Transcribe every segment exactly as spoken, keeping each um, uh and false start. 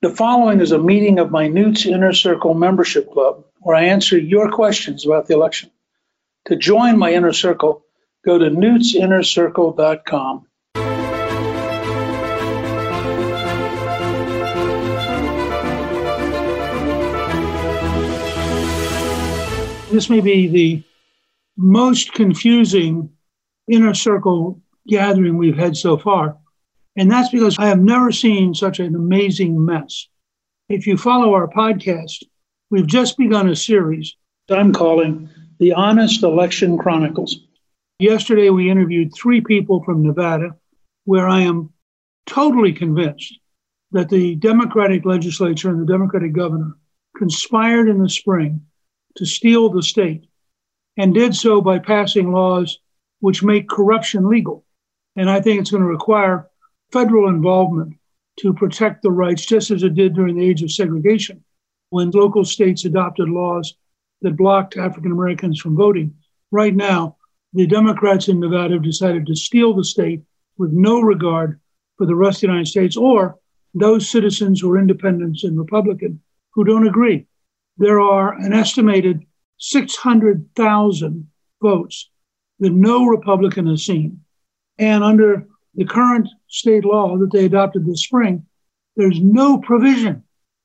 The following is a meeting of my Newt's Inner Circle membership club where I answer your questions about the election. To join my inner circle, go to newts inner circle dot com. This may be the most confusing inner circle gathering we've had so far. And that's because I have never seen such an amazing mess. If you follow our podcast, we've just begun a series I'm calling The Honest Election Chronicles. Yesterday, we interviewed three people from Nevada, where I am totally convinced that the Democratic legislature and the Democratic governor conspired in the spring to steal the state and did so by passing laws which make corruption legal. And I think it's going to require federal involvement to protect the rights, just as it did during the age of segregation, when local states adopted laws that blocked African Americans from voting. Right now, the Democrats in Nevada have decided to steal the state with no regard for the rest of the United States or those citizens who are independents and Republican who don't agree. There are an estimated six hundred thousand votes that no Republican has seen. And under the current state law that they adopted this spring, there's no provision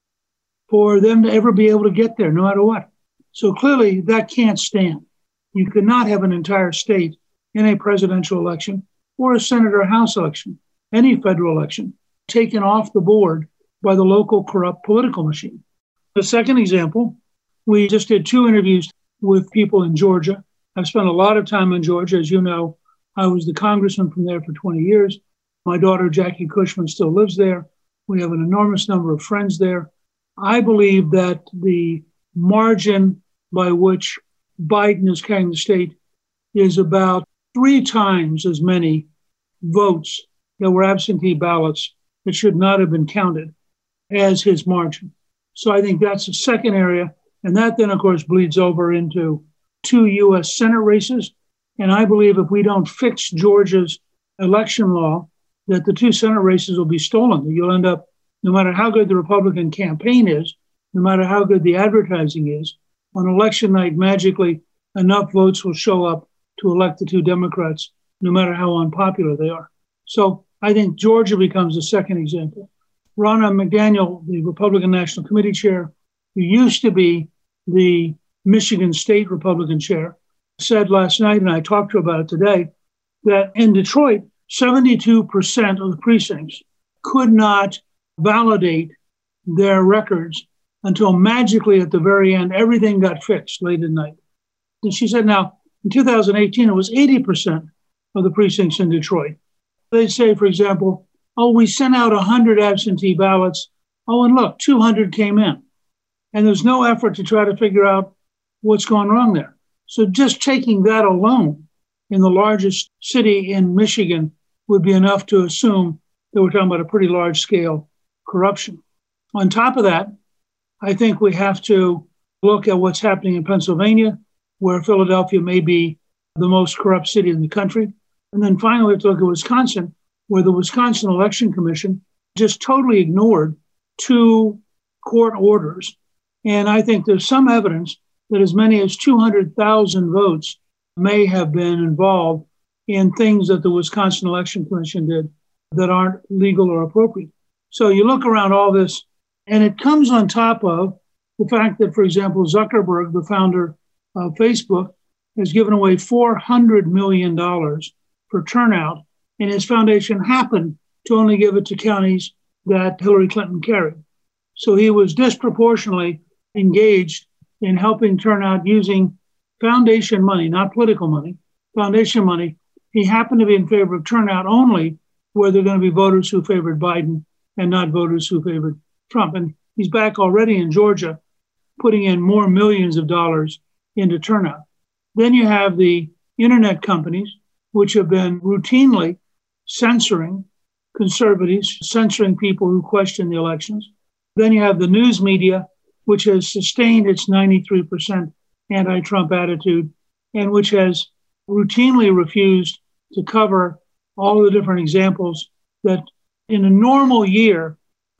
for them to ever be able to get there, no matter what. So clearly that can't stand. You cannot have an entire state in a presidential election or a Senate or House election, any federal election, taken off the board by the local corrupt political machine. The second example, we just did two interviews with people in Georgia. I've spent a lot of time in Georgia. As you know, I was the congressman from there for twenty years. My daughter, Jackie Cushman, still lives there. We have an enormous number of friends there. I believe that the margin by which Biden is carrying the state is about three times as many votes that were absentee ballots that should not have been counted as his margin. So I think that's the second area. And that then, of course, bleeds over into two U S Senate races. And I believe if we don't fix Georgia's election law, that the two Senate races will be stolen. You'll end up, no matter how good the Republican campaign is, no matter how good the advertising is, on election night, magically, enough votes will show up to elect the two Democrats, no matter how unpopular they are. So I think Georgia becomes the second example. Ronna McDaniel, the Republican National Committee chair, who used to be the Michigan State Republican chair, said last night, and I talked to her about it today, that in Detroit, seventy-two percent of the precincts could not validate their records until magically at the very end, everything got fixed late at night. And she said, now, in two thousand eighteen, it was eighty percent of the precincts in Detroit. They'd say, for example, oh, we sent out one hundred absentee ballots. Oh, and look, two hundred came in. And there's no effort to try to figure out what's gone wrong there. So just taking that alone in the largest city in Michigan would be enough to assume that we're talking about a pretty large scale corruption. On top of that, I think we have to look at what's happening in Pennsylvania, where Philadelphia may be the most corrupt city in the country. And then finally, we have to look at Wisconsin, where the Wisconsin Election Commission just totally ignored two court orders. And I think there's some evidence that as many as two hundred thousand votes may have been involved in things that the Wisconsin Election Commission did that aren't legal or appropriate. So you look around all this, and it comes on top of the fact that, for example, Zuckerberg, the founder of Facebook, has given away four hundred million dollars for turnout, and his foundation happened to only give it to counties that Hillary Clinton carried. So he was disproportionately engaged in helping turn out using foundation money, not political money, foundation money. He happened to be in favor of turnout only where there are going to be voters who favored Biden and not voters who favored Trump. And he's back already in Georgia, putting in more millions of dollars into turnout. Then you have the internet companies, which have been routinely censoring conservatives, censoring people who question the elections. Then you have the news media, which has sustained its ninety-three percent anti-Trump attitude and which has routinely refused to cover all the different examples that in a normal year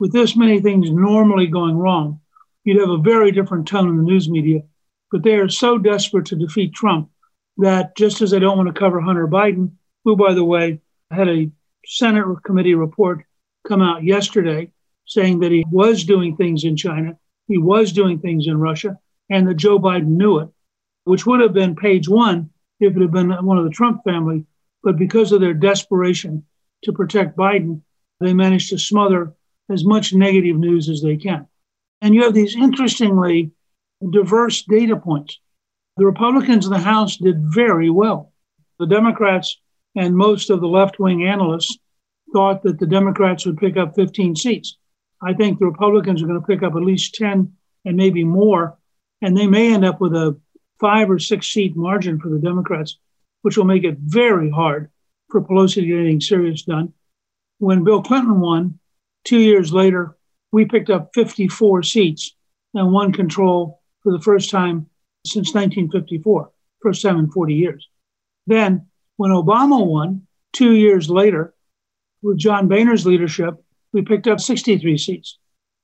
with this many things normally going wrong, you'd have a very different tone in the news media. But they are so desperate to defeat Trump that just as they don't want to cover Hunter Biden, who, by the way, had a Senate committee report come out yesterday saying that he was doing things in China, he was doing things in Russia, and that Joe Biden knew it, which would have been page one if it had been one of the Trump family. But because of their desperation to protect Biden, they managed to smother as much negative news as they can. And you have these interestingly diverse data points. The Republicans in the House did very well. The Democrats and most of the left-wing analysts thought that the Democrats would pick up fifteen seats. I think the Republicans are going to pick up at least ten and maybe more, and they may end up with a five or six seat margin for the Democrats, which will make it very hard for Pelosi to get anything serious done. When Bill Clinton won, two years later, we picked up fifty-four seats and won control for the first time since nineteen fifty-four, first time in forty years. Then, when Obama won, two years later, with John Boehner's leadership, we picked up sixty-three seats.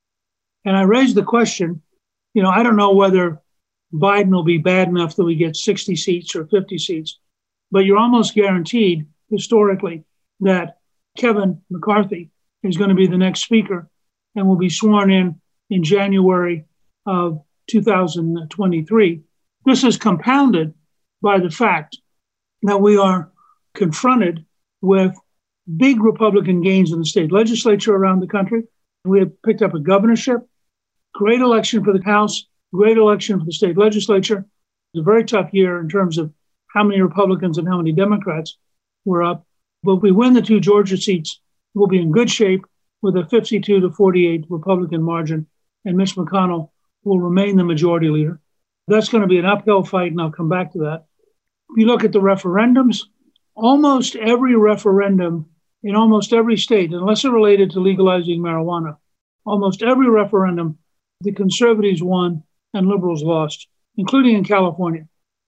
And I raised the question, you know, I don't know whether Biden will be bad enough that we get sixty seats or fifty seats, but you're almost guaranteed historically that Kevin McCarthy is going to be the next speaker and will be sworn in in January of two thousand twenty-three. This is compounded by the fact that we are confronted with big Republican gains in the state legislature around the country. We have picked up a governorship, great election for the House, great election for the state legislature. It's a very tough year in terms of how many Republicans and how many Democrats were up. But if we win the two Georgia seats, we'll be in good shape with a fifty-two to forty-eight Republican margin, and Mitch McConnell will remain the majority leader. That's going to be an uphill fight, and I'll come back to that. If you look at the referendums, almost every referendum in almost every state, unless they're related to legalizing marijuana, almost every referendum, the conservatives won and liberals lost, including in California.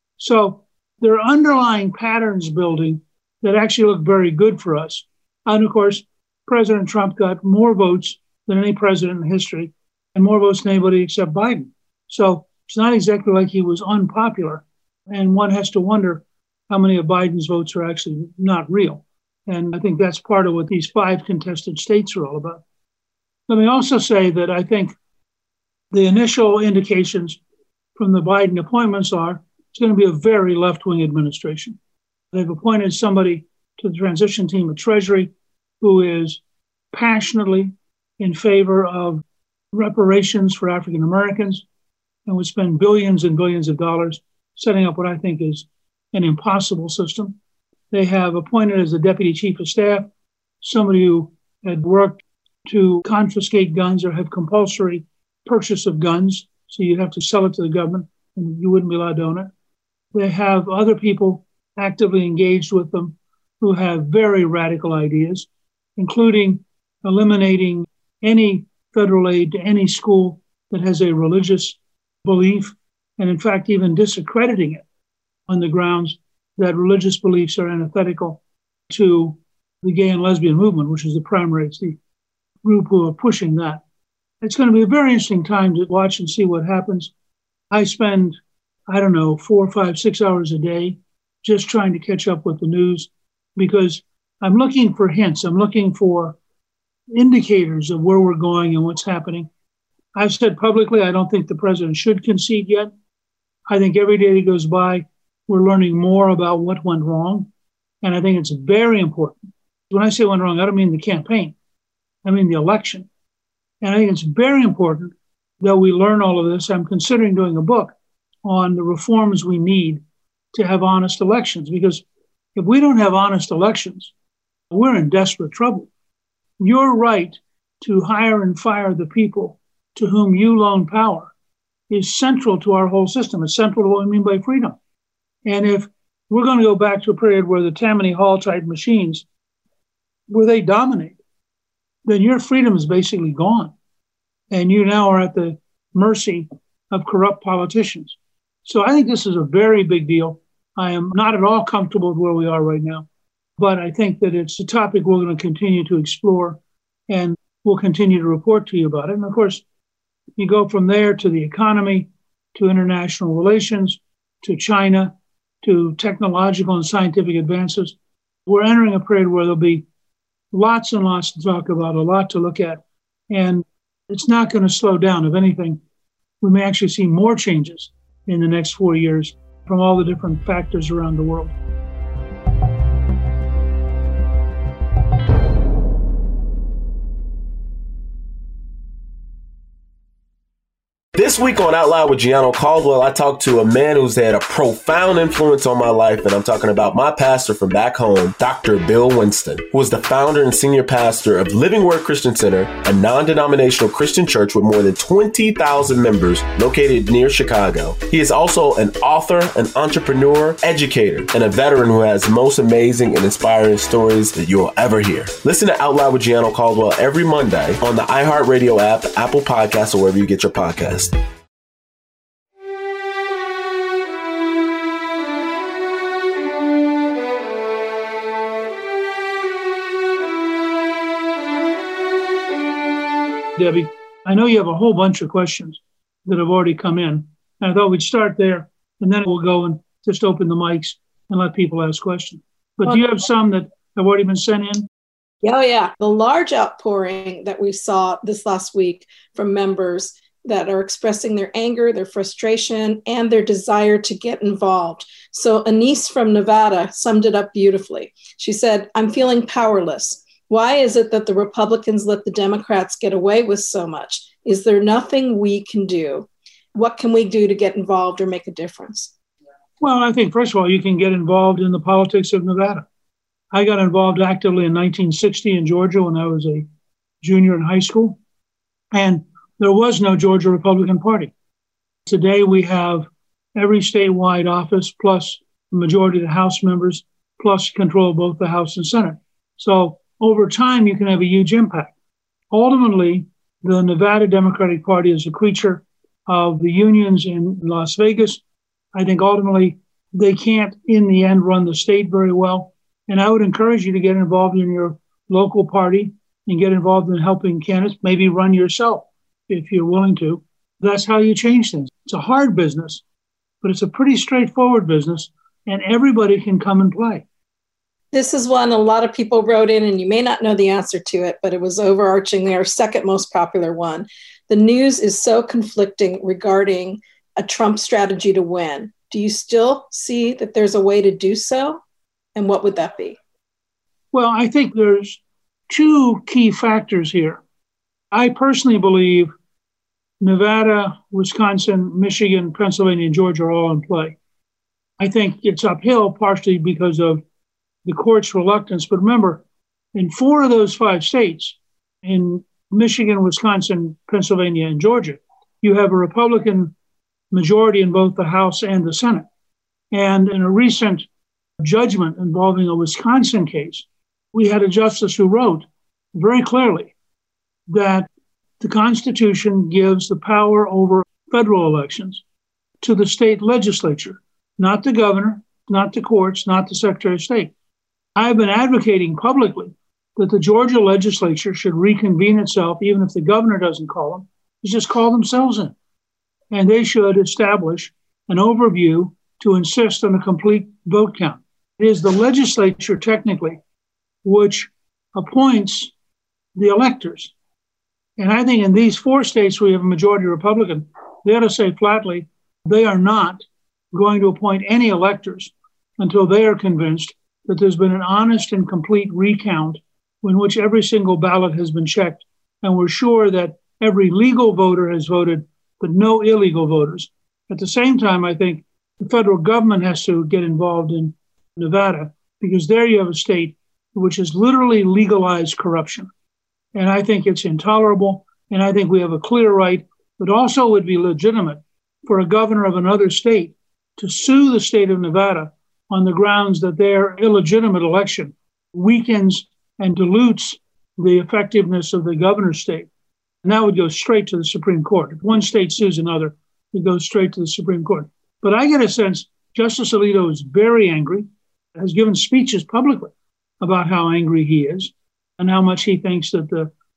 So there are underlying patterns building that actually look very good for us. And of course, President Trump got more votes than any president in history and more votes than anybody except Biden. So it's not exactly like he was unpopular. And one has to wonder how many of Biden's votes are actually not real. And I think that's part of what these five contested states are all about. Let me also say that I think the initial indications from the Biden appointments are it's going to be a very left-wing administration. They've appointed somebody to the transition team at Treasury who is passionately in favor of reparations for African Americans and would spend billions and billions of dollars setting up what I think is an impossible system. They have appointed as the deputy chief of staff somebody who had worked to confiscate guns or have compulsory purchase of guns. So you'd have to sell it to the government and you wouldn't be allowed to own it. They have other people actively engaged with them who have very radical ideas, including eliminating any federal aid to any school that has a religious belief, and in fact, even disaccrediting it on the grounds that religious beliefs are antithetical to the gay and lesbian movement, which is the primary, it's the group who are pushing that. It's going to be a very interesting time to watch and see what happens. I spend, I don't know, four, five, six hours a day just trying to catch up with the news because I'm looking for hints. I'm looking for indicators of where we're going and what's happening. I've said publicly, I don't think the president should concede yet. I think every day that goes by, we're learning more about what went wrong. And I think it's very important. When I say went wrong, I don't mean the campaign. I mean the election. And I think it's very important that we learn all of this. I'm considering doing a book on the reforms we need to have honest elections, because if we don't have honest elections, we're in desperate trouble. Your right to hire and fire the people to whom you loan power is central to our whole system. It's central to what we mean by freedom. And if we're going to go back to a period where the Tammany Hall type machines, where they dominate, then your freedom is basically gone. And you now are at the mercy of corrupt politicians. So I think this is a very big deal. I am not at all comfortable with where we are right now, but I think that it's a topic we're going to continue to explore. And we'll continue to report to you about it. And of course, you go from there to the economy, to international relations, to China, to technological and scientific advances. We're entering a period where there'll be lots and lots to talk about, a lot to look at, and it's not going to slow down. If anything, we may actually see more changes in the next four years from all the different factors around the world. This week on Out Loud with Gianno Caldwell, I talked to a man who's had a profound influence on my life, and I'm talking about my pastor from back home, Doctor Bill Winston, who is the founder and senior pastor of Living Word Christian Center, a non-denominational Christian church with more than twenty thousand members located near Chicago. He is also an author, an entrepreneur, educator, and a veteran who has the most amazing and inspiring stories that you'll ever hear. Listen to Out Loud with Gianno Caldwell every Monday on the iHeartRadio app, Apple Podcasts, or wherever you get your podcasts. Debbie, I know you have a whole bunch of questions that have already come in. And I thought we'd start there, and then we'll go and just open the mics and let people ask questions. But well, do you have some that have already been sent in? Oh, yeah. The large outpouring that we saw this last week from members that are expressing their anger, their frustration, and their desire to get involved. So Anise from Nevada summed it up beautifully. She said, "I'm feeling powerless. Why is it that the Republicans let the Democrats get away with so much? Is there nothing we can do? What can we do to get involved or make a difference?" Well, I think, first of all, you can get involved in the politics of Nevada. I got involved actively in nineteen sixty in Georgia when I was a junior in high school. And there was no Georgia Republican Party. Today, we have every statewide office, plus the majority of the House members, plus control both the House and Senate. So over time, you can have a huge impact. Ultimately, the Nevada Democratic Party is a creature of the unions in Las Vegas. I think ultimately they can't, in the end, run the state very well. And I would encourage you to get involved in your local party and get involved in helping candidates, maybe run yourself if you're willing to. That's how you change things. It's a hard business, but it's a pretty straightforward business, and everybody can come and play. This is one a lot of people wrote in, and you may not know the answer to it, but it was overarching, our second most popular one. The news is so conflicting regarding a Trump strategy to win. Do you still see that there's a way to do so? And what would that be? Well, I think there's two key factors here. I personally believe Nevada, Wisconsin, Michigan, Pennsylvania, and Georgia are all in play. I think it's uphill partially because of the court's reluctance. But remember, in four of those five states, in Michigan, Wisconsin, Pennsylvania, and Georgia, you have a Republican majority in both the House and the Senate. And in a recent judgment involving a Wisconsin case, we had a justice who wrote very clearly that the Constitution gives the power over federal elections to the state legislature, not the governor, not the courts, not the Secretary of State. I've been advocating publicly that the Georgia legislature should reconvene itself, even if the governor doesn't call them, just call themselves in. And they should establish an overview to insist on a complete vote count. It is the legislature, technically, which appoints the electors. And I think in these four states where we have a majority Republican, they ought to say flatly, they are not going to appoint any electors until they are convinced that there's been an honest and complete recount in which every single ballot has been checked. And we're sure that every legal voter has voted, but no illegal voters. At the same time, I think the federal government has to get involved in Nevada, because there you have a state which has literally legalized corruption. And I think it's intolerable. And I think we have a clear right, but also would be legitimate for a governor of another state to sue the state of Nevada on the grounds that their illegitimate election weakens and dilutes the effectiveness of the governor's state. And that would go straight to the Supreme Court. If one state sues another, it goes straight to the Supreme Court. But I get a sense Justice Alito is very angry, has given speeches publicly about how angry he is and how much he thinks that the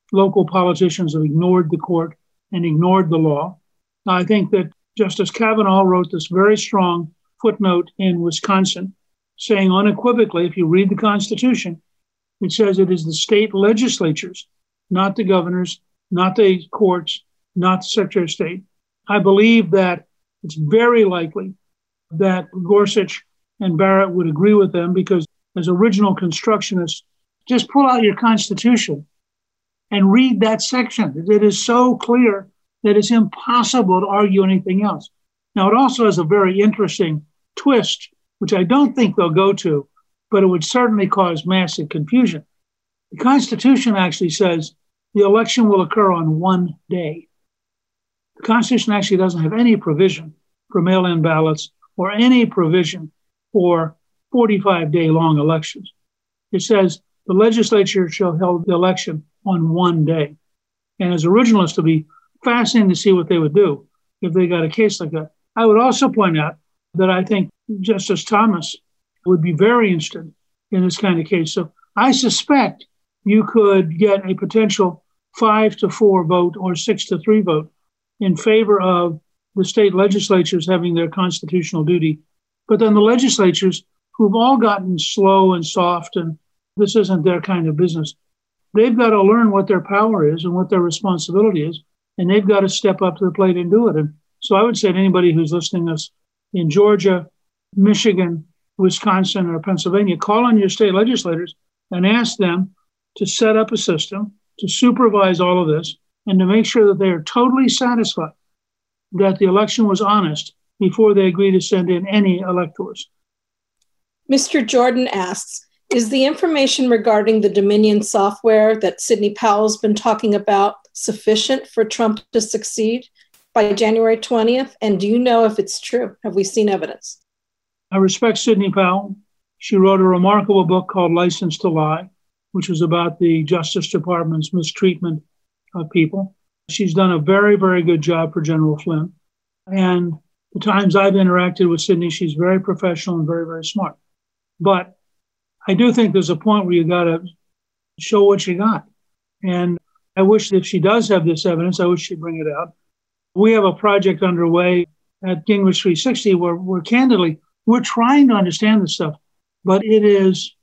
local politicians have ignored the court and ignored the law. I think that Justice Kavanaugh wrote this very strong footnote in Wisconsin saying unequivocally, if you read the Constitution, it says it is the state legislatures, not the governors, not the courts, not the Secretary of State. I believe that it's very likely that Gorsuch and Barrett would agree with them because as original constructionists, just pull out your Constitution and read that section. It is so clear that it's impossible to argue anything else. Now, it also has a very interesting twist, which I don't think they'll go to, but it would certainly cause massive confusion. The Constitution actually says the election will occur on one day. The Constitution actually doesn't have any provision for mail-in ballots or any provision for forty-five day long elections. It says the legislature shall hold the election on one day. And as originalists, it'll be fascinating to see what they would do if they got a case like that. I would also point out that I think Justice Thomas would be very interested in this kind of case. So I suspect you could get a potential five to four vote or six to three vote in favor of the state legislatures having their constitutional duty. But then the legislatures, who've all gotten slow and soft, and this isn't their kind of business, they've got to learn what their power is and what their responsibility is, and they've got to step up to the plate and do it. And so I would say to anybody who's listening to us in Georgia, Michigan, Wisconsin, or Pennsylvania, call on your state legislators and ask them to set up a system to supervise all of this and to make sure that they are totally satisfied that the election was honest before they agree to send in any electors. Mister Jordan asks, is the information regarding the Dominion software that Sidney Powell's been talking about sufficient for Trump to succeed by January twentieth? And do you know if it's true? Have we seen evidence? I respect Sidney Powell. She wrote a remarkable book called License to Lie, which was about the Justice Department's mistreatment of people. She's done a very, very good job for General Flynn. And the times I've interacted with Sidney, she's very professional and very, very smart. But I do think there's a point where you got to show what you got. And I wish if she does have this evidence, I wish she'd bring it out. We have a project underway at Gingrich three sixty where we're candidly, we're trying to understand this stuff, but it is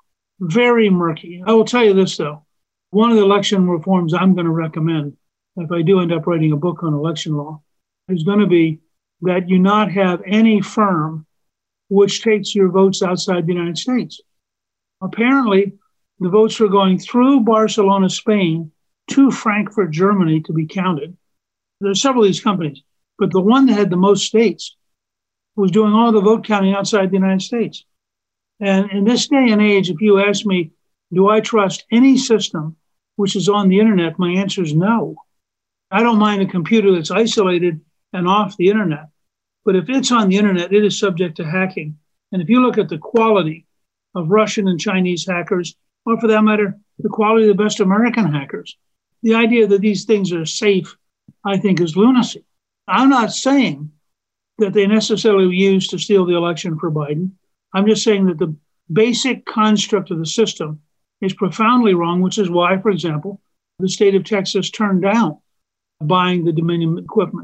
very murky. I will tell you this, though. One of the election reforms I'm going to recommend, if I do end up writing a book on election law, is going to be that you not have any firm which takes your votes outside the United States. Apparently, the votes were going through Barcelona, Spain, to Frankfurt, Germany to be counted. There are several of these companies, but the one that had the most states was doing all the vote counting outside the United States. And in this day and age, if you ask me, do I trust any system which is on the internet, my answer is no. I don't mind a computer that's isolated and off the internet. But if it's on the internet, it is subject to hacking. And if you look at the quality of Russian and Chinese hackers, or for that matter, the quality of the best American hackers, the idea that these things are safe, I think, is lunacy. I'm not saying that they necessarily were used to steal the election for Biden. I'm just saying that the basic construct of the system is profoundly wrong, which is why, for example, the state of Texas turned down buying the Dominion equipment.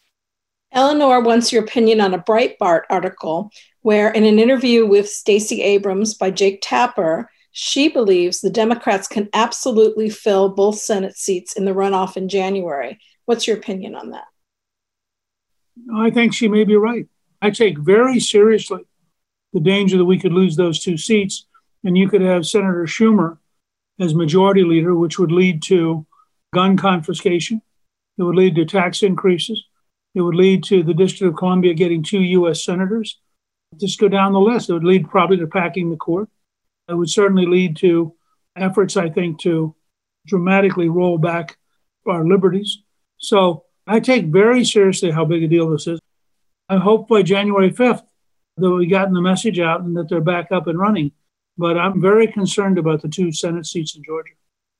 Eleanor wants your opinion on a Breitbart article where, in an interview with Stacey Abrams by Jake Tapper, she believes the Democrats can absolutely fill both Senate seats in the runoff in January. What's your opinion on that? I think she may be right. I take very seriously the danger that we could lose those two seats, and you could have Senator Schumer as majority leader, which would lead to gun confiscation. It would lead to tax increases. It would lead to the District of Columbia getting two U S senators. Just go down the list. It would lead probably to packing the court. It would certainly lead to efforts, I think, to dramatically roll back our liberties. So I take very seriously how big a deal this is. I hope by January fifth that we've gotten the message out and that they're back up and running. But I'm very concerned about the two Senate seats in Georgia.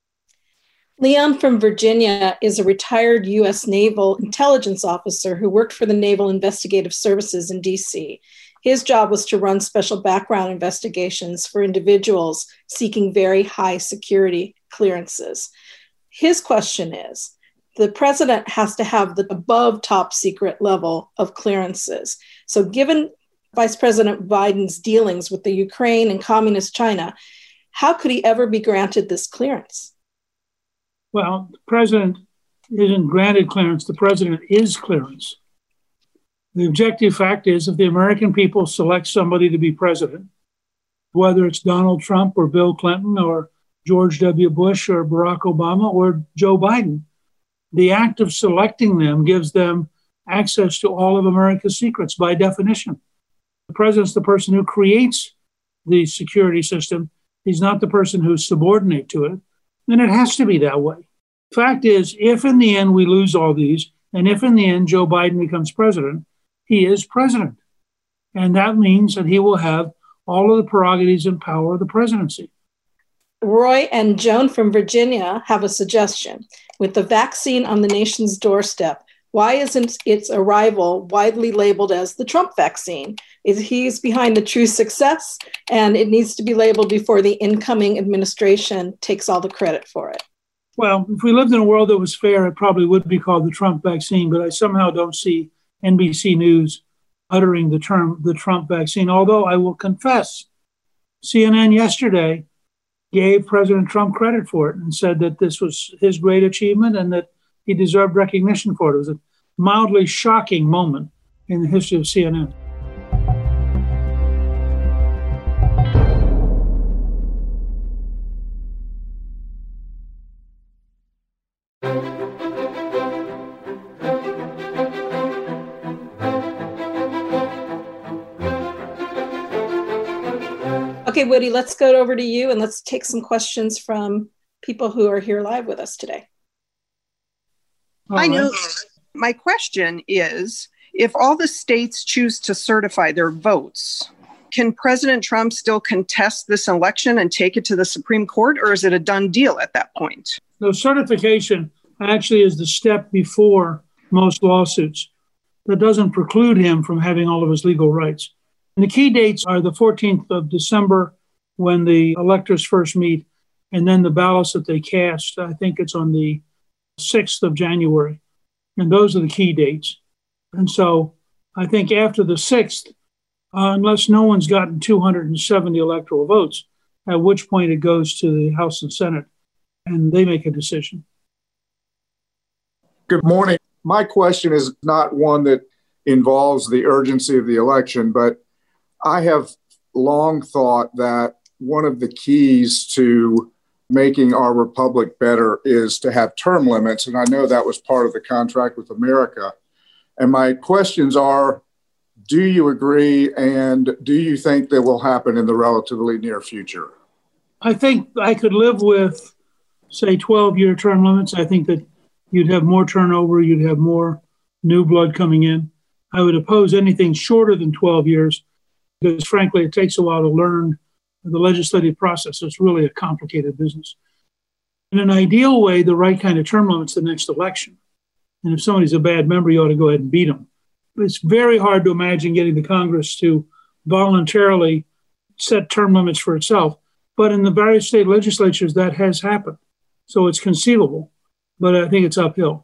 Leon from Virginia is a retired U S Naval intelligence officer who worked for the Naval Investigative Services in D C. His job was to run special background investigations for individuals seeking very high security clearances. His question is, the president has to have the above top secret level of clearances. So given Vice President Biden's dealings with the Ukraine and communist China, how could he ever be granted this clearance? Well, the president isn't granted clearance. The president is clearance. The objective fact is if the American people select somebody to be president, whether it's Donald Trump or Bill Clinton or George W. Bush or Barack Obama or Joe Biden, the act of selecting them gives them access to all of America's secrets by definition. The president's the person who creates the security system. He's not the person who's subordinate to it. And it has to be that way. Fact is, if in the end we lose all these, and if in the end Joe Biden becomes president, he is president. And that means that he will have all of the prerogatives and power of the presidency. Roy and Joan from Virginia have a suggestion. With the vaccine on the nation's doorstep, why isn't its arrival widely labeled as the Trump vaccine? Is he's behind the true success, and it needs to be labeled before the incoming administration takes all the credit for it? Well, if we lived in a world that was fair, it probably would be called the Trump vaccine, but I somehow don't see N B C News uttering the term the Trump vaccine, although I will confess, C N N yesterday gave President Trump credit for it and said that this was his great achievement and that he deserved recognition for it. It was a mildly shocking moment in the history of C N N. Okay, Woody, let's go over to you and let's take some questions from people who are here live with us today. All I know. Right. My question is, if all the states choose to certify their votes, can President Trump still contest this election and take it to the Supreme Court, or is it a done deal at that point? No, certification actually is the step before most lawsuits. That doesn't preclude him from having all of his legal rights. And the key dates are the fourteenth of December, when the electors first meet, and then the ballots that they cast, I think it's on the sixth of January. And those are the key dates. And so I think after the sixth, uh, unless no one's gotten two hundred seventy electoral votes, at which point it goes to the House and Senate, and they make a decision. Good morning. My question is not one that involves the urgency of the election, but I have long thought that one of the keys to making our republic better is to have term limits. And I know that was part of the contract with America. And my questions are, do you agree? And do you think that will happen in the relatively near future? I think I could live with, say, twelve-year term limits. I think that you'd have more turnover. You'd have more new blood coming in. I would oppose anything shorter than twelve years. Because frankly, it takes a while to learn the legislative process. It's really a complicated business. In an ideal way, the right kind of term limits the next election. And if somebody's a bad member, you ought to go ahead and beat them. But it's very hard to imagine getting the Congress to voluntarily set term limits for itself. But in the various state legislatures, that has happened. So it's conceivable, but I think it's uphill.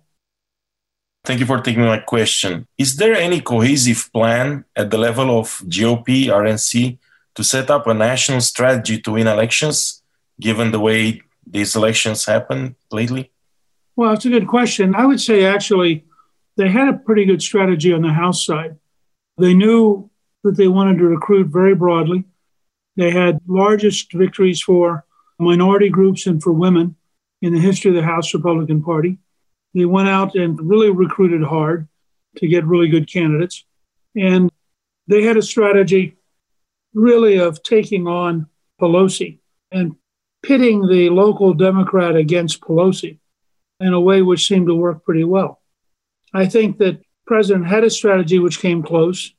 Thank you for taking my question. Is there any cohesive plan at the level of G O P, R N C, to set up a national strategy to win elections, given the way these elections happen lately? Well, it's a good question. I would say, actually, they had a pretty good strategy on the House side. They knew that they wanted to recruit very broadly. They had largest victories for minority groups and for women in the history of the House Republican Party. They went out and really recruited hard to get really good candidates. And they had a strategy really of taking on Pelosi and pitting the local Democrat against Pelosi in a way which seemed to work pretty well. I think that the president had a strategy which came close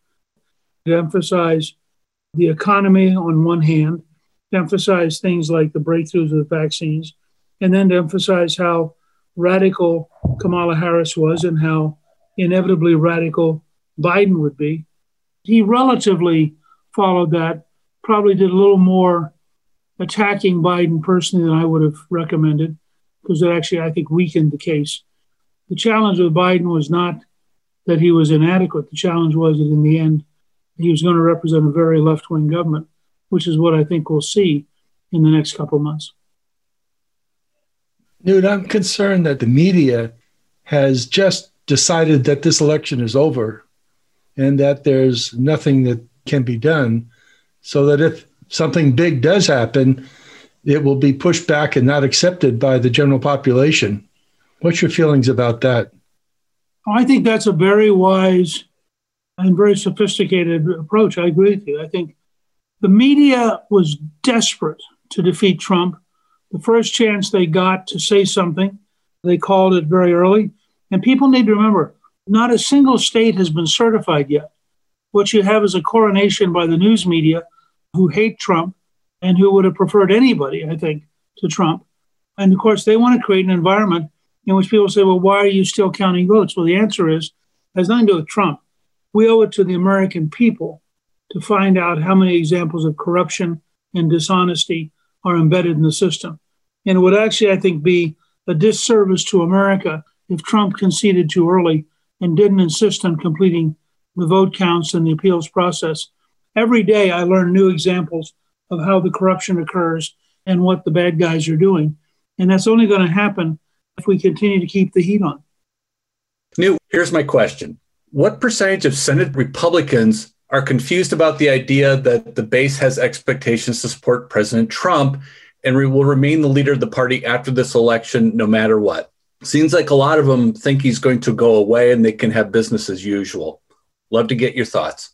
to emphasize the economy on one hand, to emphasize things like the breakthroughs of the vaccines, and then to emphasize how radical Kamala Harris was and how inevitably radical Biden would be. He relatively followed that, probably did a little more attacking Biden personally than I would have recommended, because it actually, I think, weakened the case. The challenge with Biden was not that he was inadequate. The challenge was that in the end, he was going to represent a very left-wing government, which is what I think we'll see in the next couple of months. Newt, I'm concerned that the media has just decided that this election is over and that there's nothing that can be done, so that if something big does happen, it will be pushed back and not accepted by the general population. What's your feelings about that? I think that's a very wise and very sophisticated approach. I agree with you. I think the media was desperate to defeat Trump. The first chance they got to say something, they called it very early. And people need to remember, not a single state has been certified yet. What you have is a coronation by the news media who hate Trump and who would have preferred anybody, I think, to Trump. And of course, they want to create an environment in which people say, well, why are you still counting votes? Well, the answer is, it has nothing to do with Trump. We owe it to the American people to find out how many examples of corruption and dishonesty are embedded in the system. And it would actually, I think, be a disservice to America if Trump conceded too early and didn't insist on completing the vote counts and the appeals process. Every day I learn new examples of how the corruption occurs and what the bad guys are doing. And that's only going to happen if we continue to keep the heat on. Newt, here's my question. What percentage of Senate Republicans are confused about the idea that the base has expectations to support President Trump and will remain the leader of the party after this election, no matter what? Seems like a lot of them think he's going to go away and they can have business as usual. Love to get your thoughts.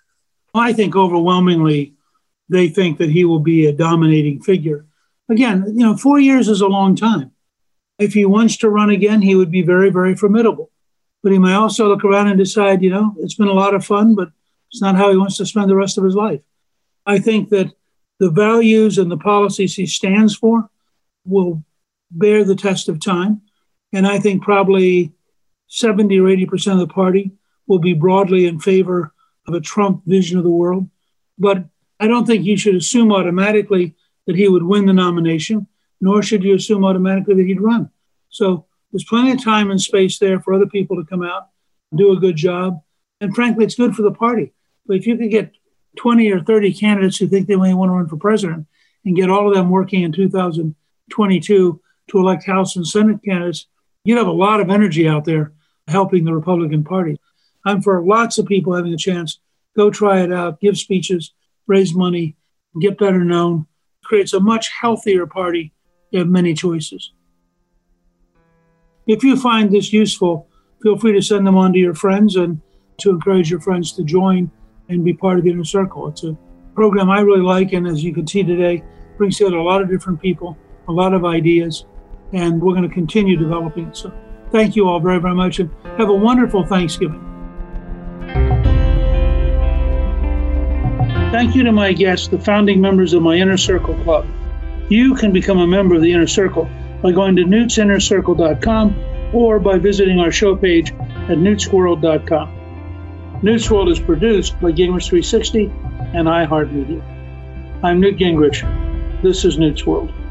I think overwhelmingly they think that he will be a dominating figure. Again, you know, four years is a long time. If he wants to run again, he would be very, very formidable. But he may also look around and decide, you know, it's been a lot of fun, but it's not how he wants to spend the rest of his life. I think that the values and the policies he stands for will bear the test of time. And I think probably seventy or eighty percent of the party will be broadly in favor of a Trump vision of the world. But I don't think you should assume automatically that he would win the nomination, nor should you assume automatically that he'd run. So there's plenty of time and space there for other people to come out and do a good job. And frankly, it's good for the party. But if you could get twenty or thirty candidates who think they may want to run for president and get all of them working in two thousand twenty-two to elect House and Senate candidates, you'd have a lot of energy out there helping the Republican Party. I'm for lots of people having a chance. Go try it out, give speeches, raise money, get better known. It creates a much healthier party. You have many choices. If you find this useful, feel free to send them on to your friends and to encourage your friends to join and be part of the Inner Circle. It's a program I really like, and as you can see today, brings together a lot of different people, a lot of ideas, and we're going to continue developing it. So thank you all very, very much, and have a wonderful Thanksgiving. Thank you to my guests, the founding members of my Inner Circle Club. You can become a member of the Inner Circle by going to newts inner circle dot com or by visiting our show page at newts world dot com. Newt's World is produced by Gingrich three sixty and iHeartMedia. I'm Newt Gingrich. This is Newt's World.